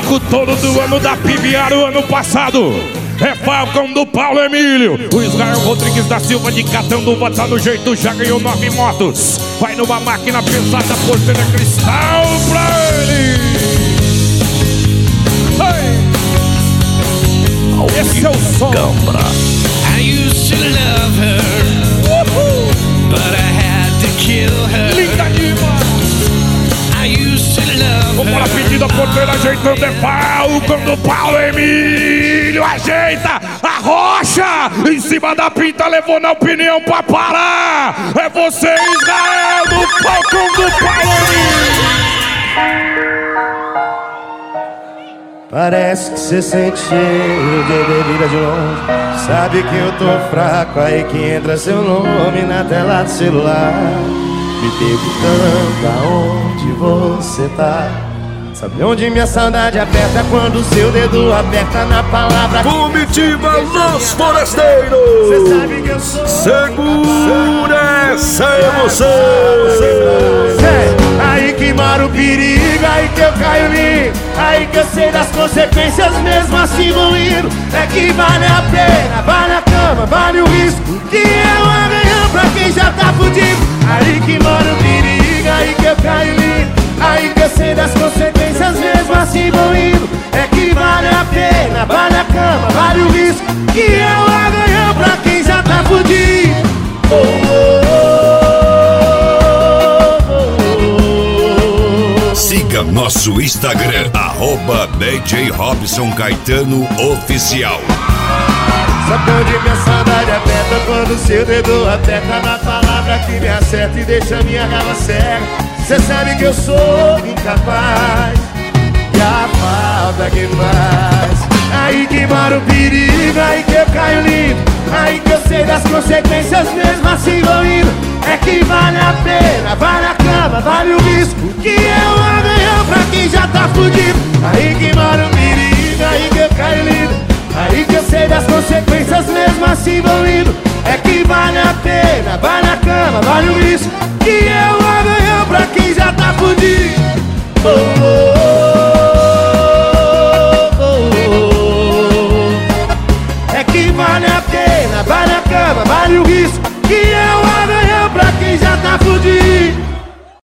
palco todo do ano da PBR o ano passado. É Falcão do Paulo Emílio. O Israel Rodrigues da Silva de Catanduva tá no jeito, já ganhou 9 motos. Vai numa máquina pesada, porteira cristal pra ele. Esse é o som. I used to love her, but I had to kill her. Linda demais. I used to love Vamos lá, pedida porteira ajeitando. É Falcão do Paulo Emílio. Ajeita a rocha em cima da pinta, levou na opinião pra parar. É você, Israel, do Falcão do Paulo Emílio. Parece que cê sente cheiro de bebida de longe. Sabe que eu tô fraco, aí que entra seu nome na tela do celular, me perguntando aonde você tá. Sabe onde minha saudade aperta quando seu dedo aperta na palavra. Comitiva Los Forasteiros. Cê sabe que eu sou. Segura essa emoção. Aí que mora o perigo, aí que eu caio lindo, aí que eu sei das consequências mesmo assim vou indo. É que vale a pena, vale a cama, vale o risco, que é o amanhã pra quem já tá fudido. Aí que mora o perigo, aí que eu caio lindo, aí que eu sei das consequências mesmo assim vou indo. É que vale a pena, vale a cama, vale o risco, que é o amanhã pra quem já tá fudido. Siga nosso Instagram, @DJ Robson Caetano Oficial. Sabe onde minha saudade aperta quando seu dedo aperta na palavra que me acerta e deixa minha raiva cega. Cê sabe que eu sou incapaz e a falta que faz. Aí que mora o perigo, aí que eu caio lindo, aí que eu sei das consequências mesmo assim vou indo. É que vale a pena, vale a cama, vale o risco, que é o amanhã pra quem já tá fudido. Aí que mora o perigo, aí que eu caio lindo, aí que eu sei das consequências mesmo assim vou indo. É que vale a pena, vale a cama, vale o risco,